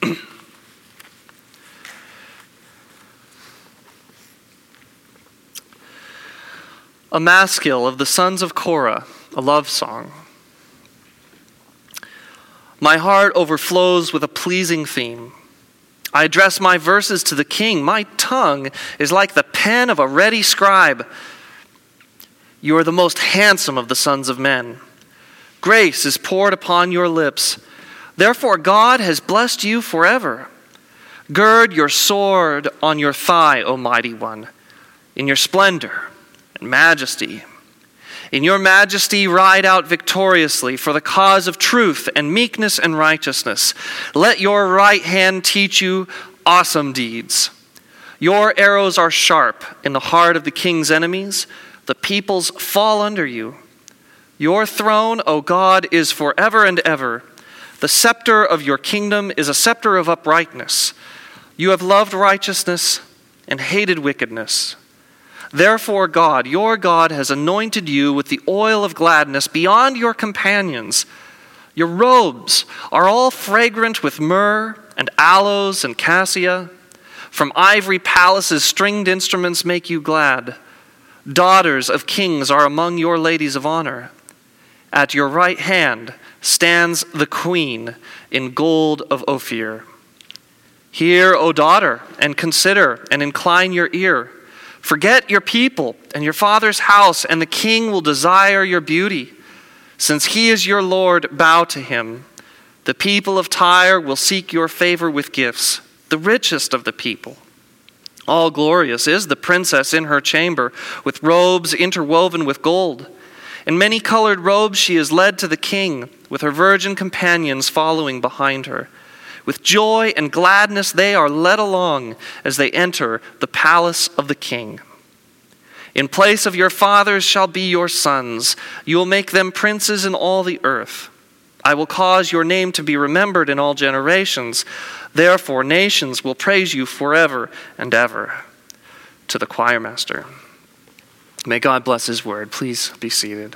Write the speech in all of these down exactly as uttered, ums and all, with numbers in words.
A Maskil of the sons of Korah, a love song. My heart overflows with a pleasing theme. I address my verses to the king. My tongue is like the pen of a ready scribe. You are the most handsome of the sons of men. Grace is poured upon your lips. Therefore God has blessed you forever. Gird your sword on your thigh, O mighty one, in your splendor and majesty. In your majesty ride out victoriously for the cause of truth and meekness and righteousness. Let your right hand teach you awesome deeds. Your arrows are sharp in the heart of the king's enemies. The peoples fall under you. Your throne, O God, is forever and ever. The scepter of your kingdom is a scepter of uprightness. You have loved righteousness and hated wickedness. Therefore God, your God, has anointed you with the oil of gladness beyond your companions. Your robes are all fragrant with myrrh and aloes and cassia. From ivory palaces, stringed instruments make you glad. Daughters of kings are among your ladies of honor. At your right hand stands the queen in gold of Ophir. Hear, O daughter, and consider and incline your ear. Forget your people and your father's house, and the king will desire your beauty. Since he is your Lord, bow to him. The people of Tyre will seek your favor with gifts, the richest of the people. All glorious is the princess in her chamber, with robes interwoven with gold. In many-colored robes she is led to the king, with her virgin companions following behind her. With joy and gladness they are led along as they enter the palace of the king. In place of your fathers shall be your sons. You will make them princes in all the earth. I will cause your name to be remembered in all generations. Therefore nations will praise you forever and ever. To the choir master. May God bless his word. Please be seated.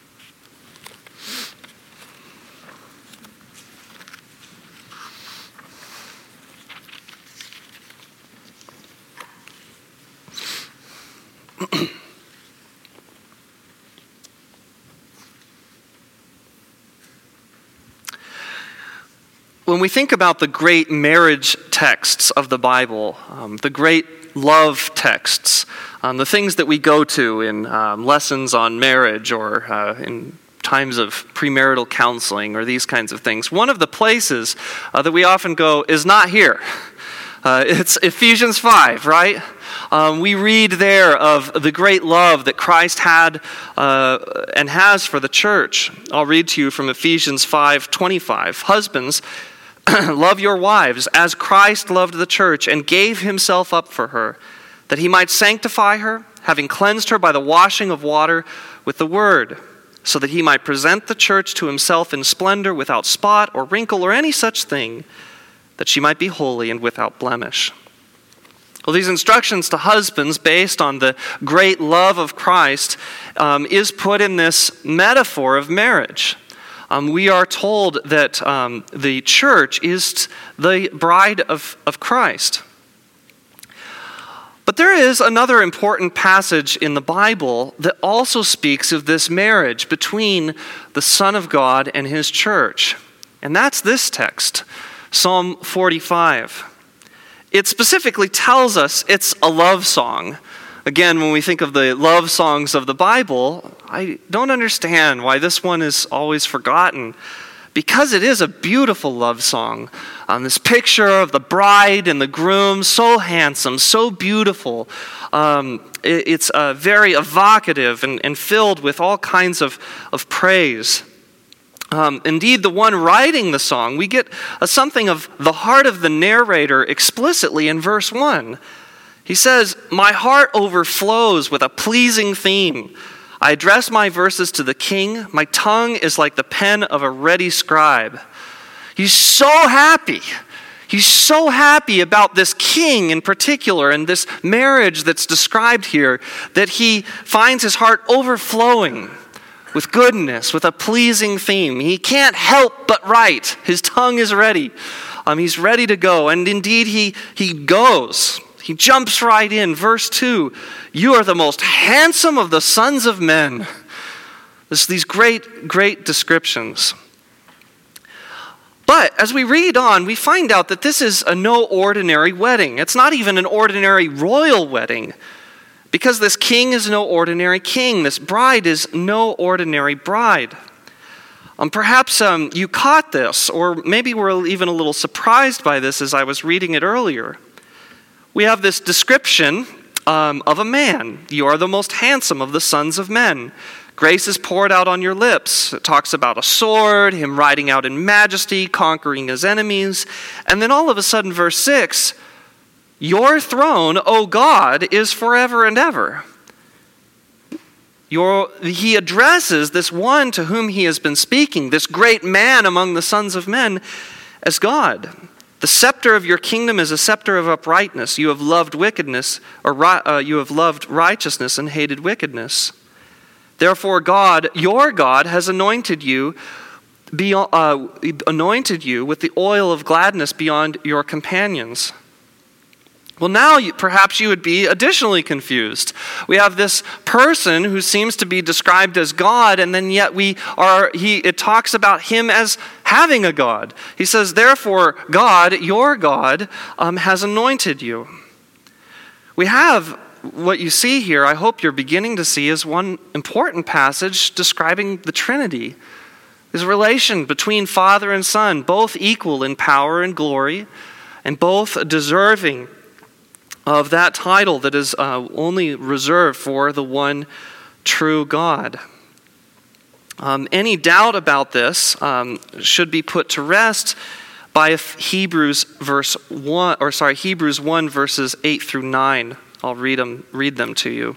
When we think about the great marriage texts of the Bible, um, the great love texts, um, the things that we go to in um, lessons on marriage or uh, in times of premarital counseling or these kinds of things, one of the places uh, that we often go is not here. Uh, it's Ephesians five, right? Um, we read there of the great love that Christ had uh, and has for the church. I'll read to you from Ephesians five twenty-five. Husbands, love your wives as Christ loved the church and gave himself up for her, that he might sanctify her, having cleansed her by the washing of water with the word, so that he might present the church to himself in splendor, without spot or wrinkle or any such thing, that she might be holy and without blemish. Well, these instructions to husbands, based on the great love of Christ, um, is put in this metaphor of marriage. Um, we are told that um, the church is the bride of, of Christ. But there is another important passage in the Bible that also speaks of this marriage between the Son of God and his church. And that's this text, Psalm forty-five. It specifically tells us it's a love song. Again, when we think of the love songs of the Bible, I don't understand why this one is always forgotten. Because it is a beautiful love song. Um, this picture of the bride and the groom, so handsome, so beautiful. Um, it, it's uh, very evocative and, and filled with all kinds of, of praise. Um, indeed, the one writing the song, we get a, something of the heart of the narrator explicitly in verse one. He says, "My heart overflows with a pleasing theme. I address my verses to the king. My tongue is like the pen of a ready scribe." He's so happy. He's so happy about this king in particular and this marriage that's described here that he finds his heart overflowing with goodness, with a pleasing theme. He can't help but write. His tongue is ready. Um, he's ready to go. And indeed, he, he goes. He jumps right in. Verse two, you are the most handsome of the sons of men. This, these great, great descriptions. But as we read on, we find out that this is a no ordinary wedding. It's not even an ordinary royal wedding, because this king is no ordinary king. This bride is no ordinary bride. Um, perhaps um, you caught this, or maybe we're even a little surprised by this as I was reading it earlier. We have this description um, of a man. You are the most handsome of the sons of men. Grace is poured out on your lips. It talks about a sword, him riding out in majesty, conquering his enemies. And then all of a sudden, verse six, your throne, O God, is forever and ever. Your, he addresses this one to whom he has been speaking, this great man among the sons of men, as God. The scepter of your kingdom is a scepter of uprightness. You have loved wickedness, or uh, you have loved righteousness and hated wickedness. Therefore, God, your God, has anointed you, be, uh, anointed you with the oil of gladness beyond your companions. Well, now you, perhaps you would be additionally confused. We have this person who seems to be described as God, and then yet we are. He it talks about him as having a God. He says, "Therefore, God, your God, um, has anointed you." We have what you see here. I hope you're beginning to see is one important passage describing the Trinity. This relation between Father and Son, both equal in power and glory, and both deserving of that title that is uh, only reserved for the one true God. Um, any doubt about this um, should be put to rest by Hebrews verse one, or sorry, Hebrews one verses eight through nine. I'll read them, read them to you.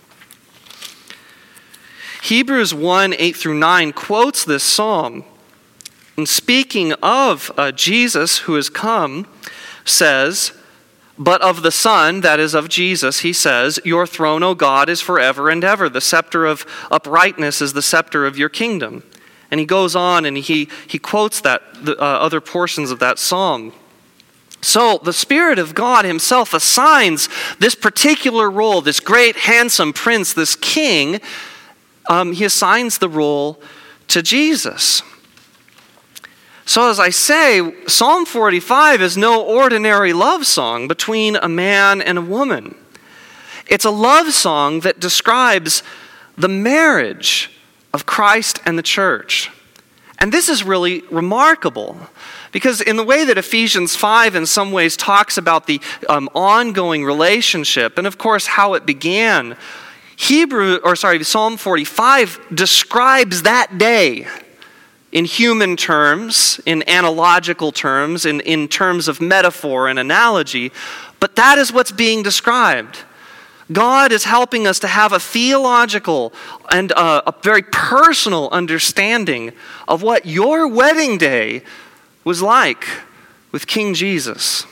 Hebrews one, eight through nine quotes this psalm. And speaking of uh, Jesus who has come, says, but of the Son, that is of Jesus, he says, your throne, O God, is forever and ever. The scepter of uprightness is the scepter of your kingdom. And he goes on and he, he quotes that the, uh, other portions of that psalm. So the Spirit of God himself assigns this particular role, this great handsome prince, this king, um, he assigns the role to Jesus. So as I say, Psalm forty-five is no ordinary love song between a man and a woman. It's a love song that describes the marriage of Christ and the church. And this is really remarkable, because in the way that Ephesians five in some ways talks about the um, ongoing relationship, and of course how it began, Hebrew, or sorry, Psalm forty-five describes that day in human terms, in analogical terms, in, in terms of metaphor and analogy, but that is what's being described. God is helping us to have a theological and uh, a very personal understanding of what your wedding day was like with King Jesus.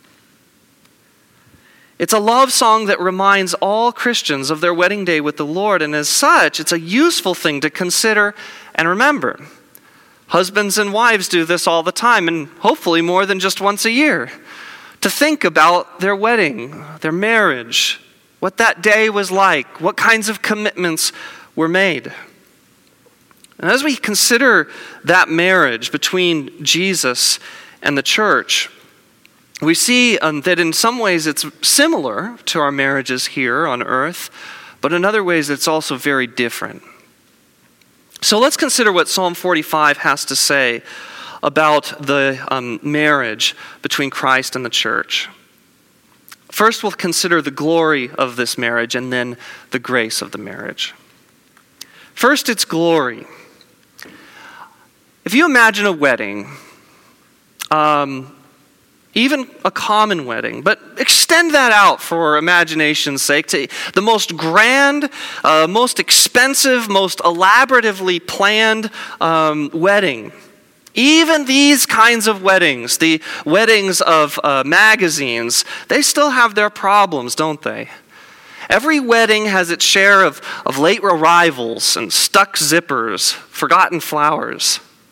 It's a love song that reminds all Christians of their wedding day with the Lord, and as such, it's a useful thing to consider and remember. Husbands and wives do this all the time, and hopefully more than just once a year, to think about their wedding, their marriage, what that day was like, what kinds of commitments were made. And as we consider that marriage between Jesus and the church, we see um, that in some ways it's similar to our marriages here on earth, but in other ways it's also very different. So let's consider what Psalm forty-five has to say about the um, marriage between Christ and the church. First, we'll consider the glory of this marriage and then the grace of the marriage. First, its glory. If you imagine a wedding, um, even a common wedding, but extend that out for imagination's sake to the most grand, uh, most expensive, most elaboratively planned um, wedding. Even these kinds of weddings, the weddings of uh, magazines, they still have their problems, don't they? Every wedding has its share of, of late arrivals and stuck zippers, forgotten flowers.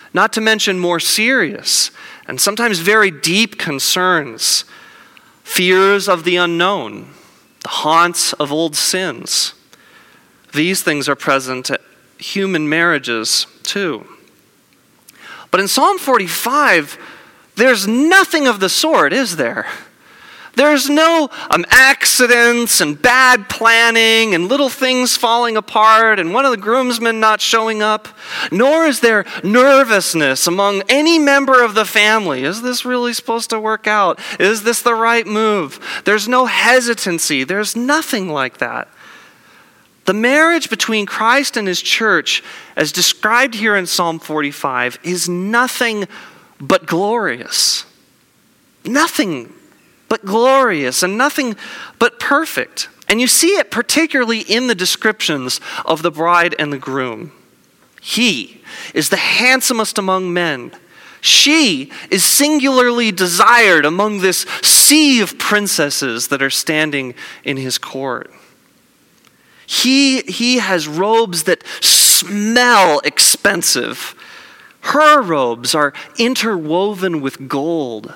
not to mention more serious and sometimes very deep concerns, fears of the unknown, the haunts of old sins. These things are present at human marriages too. But in Psalm forty-five, there's nothing of the sort, is there? There's no um, accidents and bad planning and little things falling apart and one of the groomsmen not showing up. Nor is there nervousness among any member of the family. Is this really supposed to work out? Is this the right move? There's no hesitancy. There's nothing like that. The marriage between Christ and his church, as described here in Psalm forty-five, is nothing but glorious. Nothing but glorious and nothing but perfect. And you see it particularly in the descriptions of the bride and the groom. He is the handsomest among men. She is singularly desired among this sea of princesses that are standing in his court. He, he has robes that smell expensive. Her robes are interwoven with gold.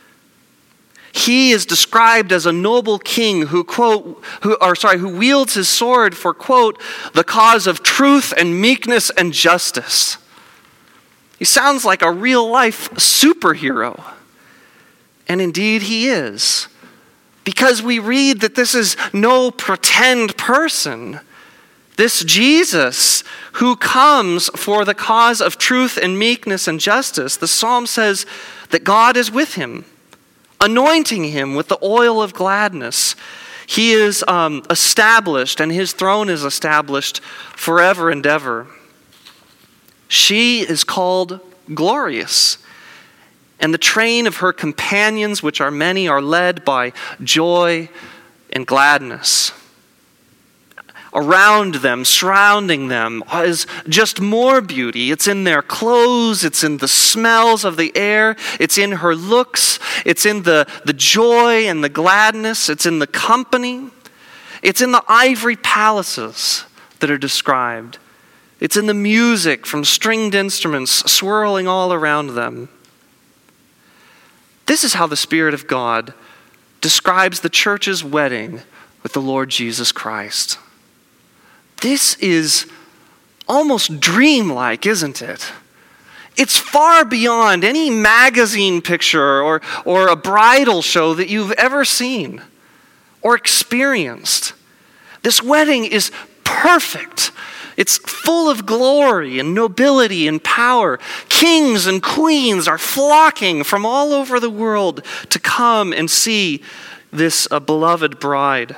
He is described as a noble king who, quote, who, or sorry, who wields his sword for, quote, the cause of truth and meekness and justice. He sounds like a real-life superhero. And indeed he is. Because we read that this is no pretend person. This Jesus who comes for the cause of truth and meekness and justice, the psalm says that God is with him, anointing him with the oil of gladness. He is um, established, and his throne is established forever and ever. She is called glorious, and the train of her companions, which are many, are led by joy and gladness. Around them, surrounding them, is just more beauty. It's in their clothes, it's in the smells of the air, it's in her looks, it's in the, the joy and the gladness, it's in the company, it's in the ivory palaces that are described. It's in the music from stringed instruments swirling all around them. This is how the Spirit of God describes the church's wedding with the Lord Jesus Christ. This is almost dreamlike, isn't it? It's far beyond any magazine picture or, or a bridal show that you've ever seen or experienced. This wedding is perfect. It's full of glory and nobility and power. Kings and queens are flocking from all over the world to come and see this uh, beloved bride.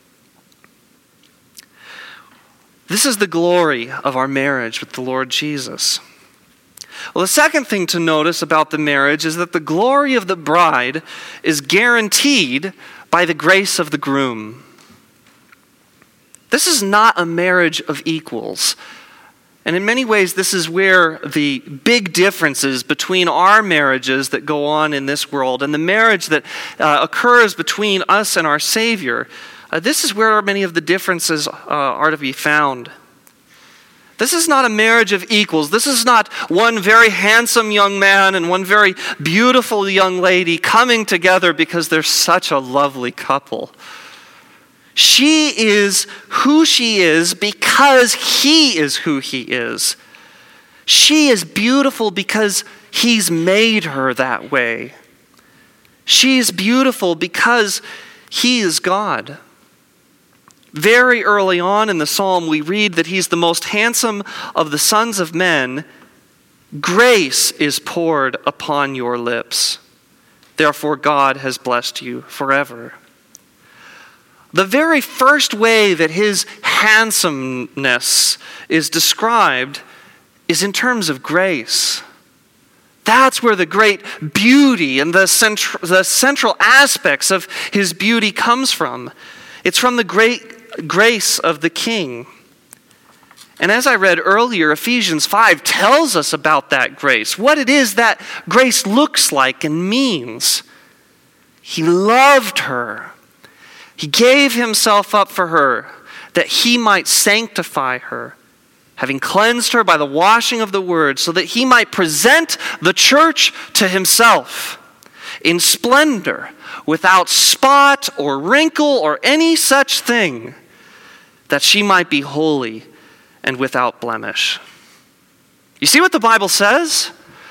This is the glory of our marriage with the Lord Jesus. Well, the second thing to notice about the marriage is that the glory of the bride is guaranteed by the grace of the groom. This is not a marriage of equals. And in many ways, this is where the big differences between our marriages that go on in this world and the marriage that uh, occurs between us and our Savior, uh, this is where many of the differences uh, are to be found. This is not a marriage of equals. This is not one very handsome young man and one very beautiful young lady coming together because they're such a lovely couple. She is who she is because he is who he is. She is beautiful because he's made her that way. She is beautiful because he is God. Very early on in the psalm, we read that he's the most handsome of the sons of men. Grace is poured upon your lips. Therefore, God has blessed you forever. The very first way that his handsomeness is described is in terms of grace. That's where the great beauty and the, centr- the central aspects of his beauty comes from. It's from the great grace of the King. And as I read earlier, Ephesians five tells us about that grace, what it is that grace looks like and means. He loved her. He gave himself up for her that he might sanctify her, having cleansed her by the washing of the word, so that he might present the church to himself in splendor, without spot or wrinkle or any such thing, that she might be holy and without blemish. You see what the Bible says?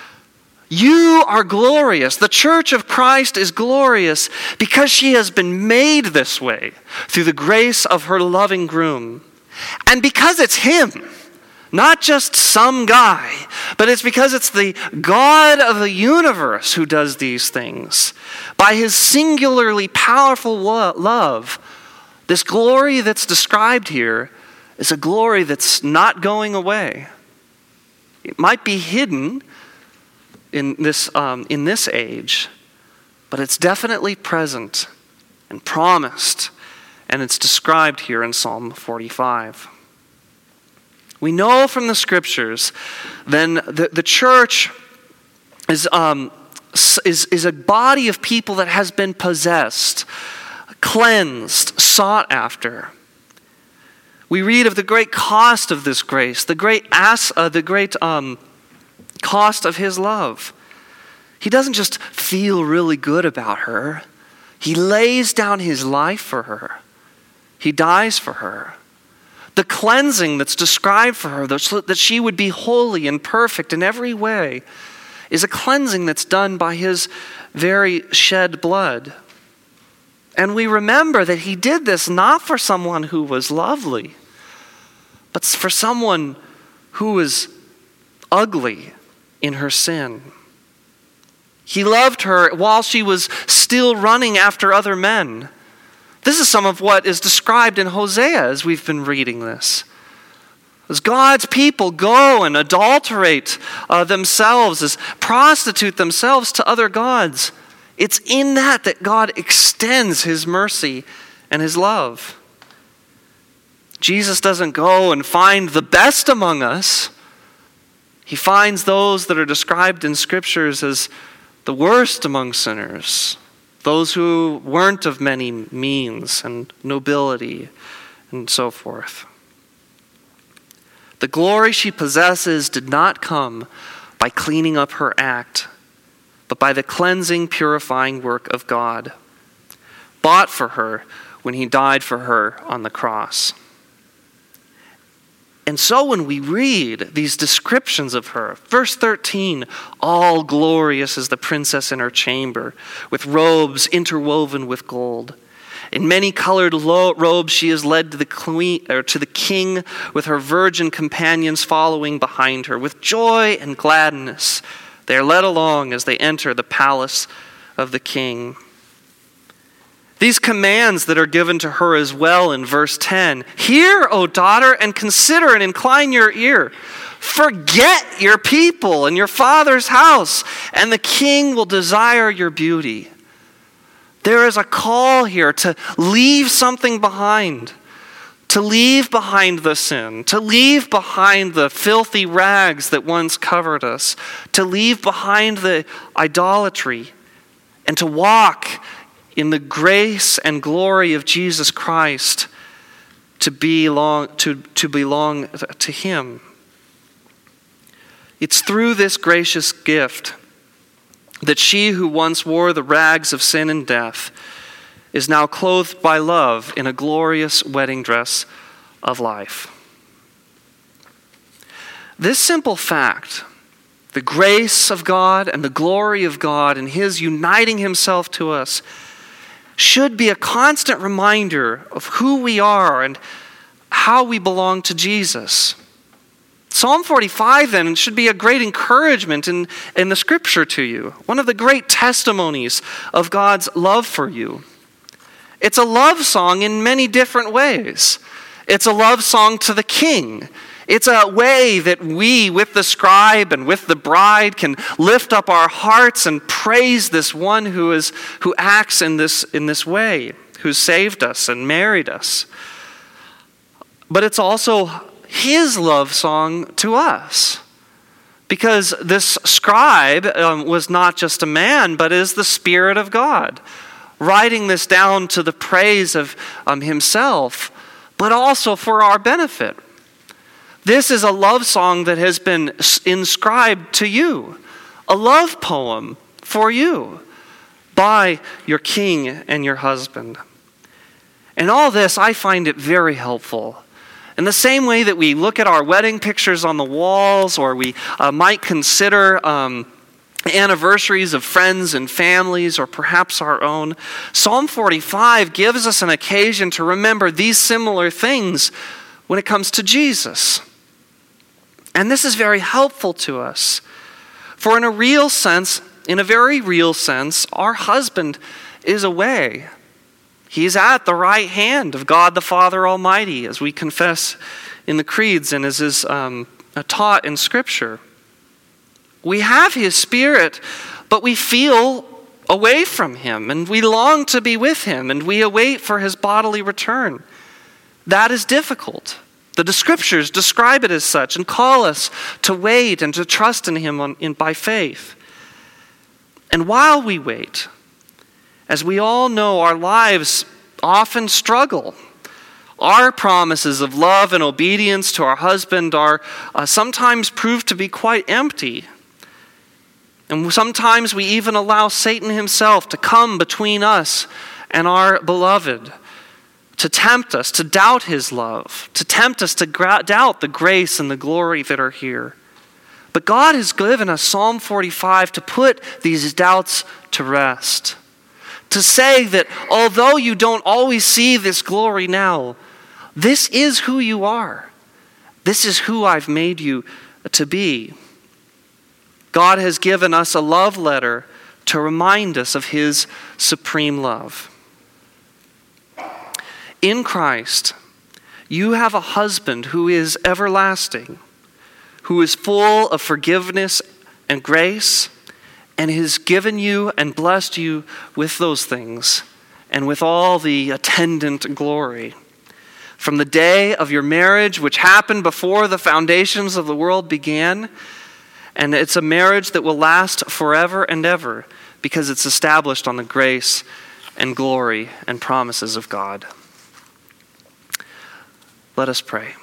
You are glorious. The church of Christ is glorious because she has been made this way through the grace of her loving groom. And because it's him, not just some guy, but it's because it's the God of the universe who does these things. By his singularly powerful love, this glory that's described here is a glory that's not going away. It might be hidden in this, um, in this age, but it's definitely present and promised, and it's described here in Psalm forty-five. We know from the scriptures then the, the church is, um, is, is a body of people that has been possessed, cleansed, sought after. We read of the great cost of this grace, the great ass, uh, the great um, cost of his love. He doesn't just feel really good about her. He lays down his life for her. He dies for her. The cleansing that's described for her, so that she would be holy and perfect in every way, is a cleansing that's done by his very shed blood. And we remember that he did this not for someone who was lovely, but for someone who was ugly in her sin. He loved her while she was still running after other men. This is some of what is described in Hosea as we've been reading this. As God's people go and adulterate uh, themselves, as prostitute themselves to other gods, it's in that that God extends his mercy and his love. Jesus doesn't go and find the best among us. He finds those that are described in scriptures as the worst among sinners, those who weren't of many means and nobility and so forth. The glory she possesses did not come by cleaning up her act, but by the cleansing, purifying work of God, bought for her when he died for her on the cross. And so when we read these descriptions of her, verse thirteen, all glorious as the princess in her chamber, with robes interwoven with gold. In many-colored lo- robes she is led to the queen, or to the king, with her virgin companions following behind her. With joy and gladness they are led along as they enter the palace of the king. These commands that are given to her as well in verse ten. Hear, O daughter, and consider and incline your ear. Forget your people and your father's house, and the king will desire your beauty. There is a call here to leave something behind. To leave behind the sin. To leave behind the filthy rags that once covered us. To leave behind the idolatry. And to walk in the grace and glory of Jesus Christ, to belong to, to belong to him. It's through this gracious gift that she who once wore the rags of sin and death is now clothed by love in a glorious wedding dress of life. This simple fact, the grace of God and the glory of God and his uniting himself to us, should be a constant reminder of who we are and how we belong to Jesus. Psalm forty-five then should be a great encouragement in, in the scripture to you. One of the great testimonies of God's love for you. It's a love song in many different ways. It's a love song to the king. It's a way that we, with the scribe and with the bride, can lift up our hearts and praise this one who is who acts in this in this way, who saved us and married us. But it's also his love song to us, because this scribe um, was not just a man, but is the Spirit of God, writing this down to the praise of um, himself, but also for our benefit. This is a love song that has been inscribed to you, a love poem for you by your king and your husband. And all this, I find it very helpful. In the same way that we look at our wedding pictures on the walls, or we uh, might consider um, anniversaries of friends and families, or perhaps our own, Psalm forty-five gives us an occasion to remember these similar things when it comes to Jesus. And this is very helpful to us. For in a real sense, in a very real sense, our husband is away. He's at the right hand of God the Father Almighty, as we confess in the creeds and as is um, taught in Scripture. We have his Spirit, but we feel away from him, and we long to be with him, and we await for his bodily return. That is difficult. The Scriptures describe it as such and call us to wait and to trust in him on, in, by faith. And while we wait, as we all know, our lives often struggle. Our promises of love and obedience to our husband are uh, sometimes proved to be quite empty. And sometimes we even allow Satan himself to come between us and our beloved, to tempt us to doubt his love, to tempt us to gra- doubt the grace and the glory that are here. But God has given us Psalm forty-five to put these doubts to rest. To say that although you don't always see this glory now, this is who you are. This is who I've made you to be. God has given us a love letter to remind us of his supreme love. In Christ, you have a husband who is everlasting, who is full of forgiveness and grace, and has given you and blessed you with those things and with all the attendant glory. From the day of your marriage, which happened before the foundations of the world began, and it's a marriage that will last forever and ever because it's established on the grace and glory and promises of God. Let us pray.